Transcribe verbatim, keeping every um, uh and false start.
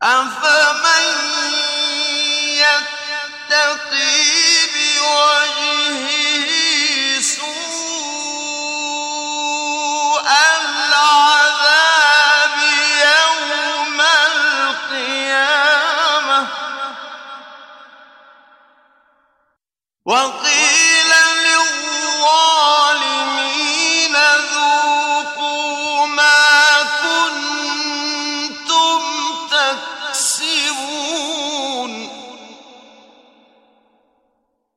أَفَمَن يَتَّقِي بِوَجْهِهِ سُوءَ الْعَذَابِ يَوْمَ الْقِيَامَةِ وَقِيلَ